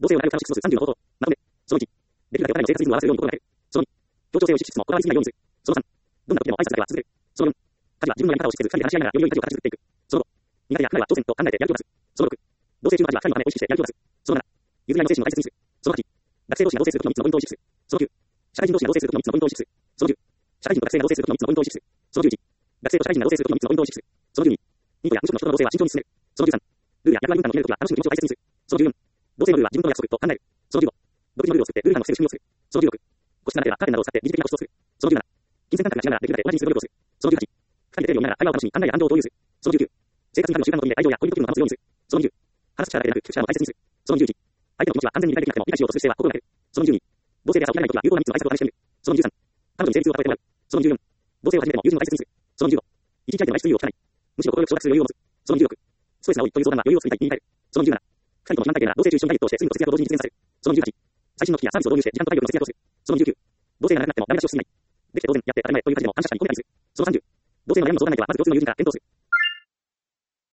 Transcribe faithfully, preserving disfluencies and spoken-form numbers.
同性を仲良く楽しく過ごすさんじゅうの方法。まとめ。そのいち。できるだけお互いの生活リズムを合わせるように心がける。そのに。協調性を意識しつつもこだわりすぎないようにする。そのさん。どんな時でも挨拶だけは続ける。そのよん。家事は自分のやり方を知ってず二人で話し合いながらより良い家事を形作っていく。そのご。苦手や苦手は挑戦と考えてやる気を出す。そのろく。同性中の家事は二人のためを意識してやる気を出す。そのなな。譲り合いの精神を大切にする。そのはち。学生同士が同棲するときのみっつのポイントを意識する。そのきゅう。社会人同士が同棲するときのみっつのポイントを意識する。そのじゅう。社会人と学生が同棲するときのみっつのポイントを意識する。そのじゅういち。学生と社会人が同棲するときのみっつのポイントを意識する。そのじゅうに。ニートや無職の人との同棲は慎重に進める。そのじゅうさん。ルールや役割分担を決めるときは楽しむ気持ちを大切にする。そのじゅうよん。同性のルールは自分との約束と考える。そのじゅうご。独自のルールを作ってルール感の防ぐ仕組みを作る。そのじゅうろく。個室がなければカーテンなどを使って疑似的な個室を作る。そのじゅうなな。金銭感覚が違うならできるだけ同じにする努力をする。そのじゅうはち。二人でテレビを見ながら会話を楽しみ考えや感情を共有する。そのじゅうきゅう。生活に関の習慣の時に愛情や恋人気分を保つようにする。そのにじゅう。話す力だけでなく聞く力も大切にする。そのにじゅういち。相手の気持ちは完全に理解できなくても理解しようとする姿勢は心がける。そのにじゅうに。同性で朝起きられないときは有効なみっつの挨拶を話してみる。そのにじゅうさん。彼女に生理痛を与えてもらう。そのにじゅうよん。同性を始めても友人を大切にする。そのにじゅうご。一日相手の外出理由を聞かない。むしろ心よく承諾する余裕を持つ。そのにじゅうろく。ストレスが多いという相談が余裕を作りたいに変える。そのにじゅうなな。二人とも時間体系なら同性中一緒にダイエットをしてスリムと節約を同時に実現させる。そのにじゅうはち。最新の機器やサービスを導入して時間と体力の節約をする。そのにじゅうきゅう。同性がなくなってもダメ出しをしない。できて当然やって当たり前という家事でも感謝したりに褒めたりする。そのさんじゅう。同性の悩みの相談相手はまず共通の友人から検討する。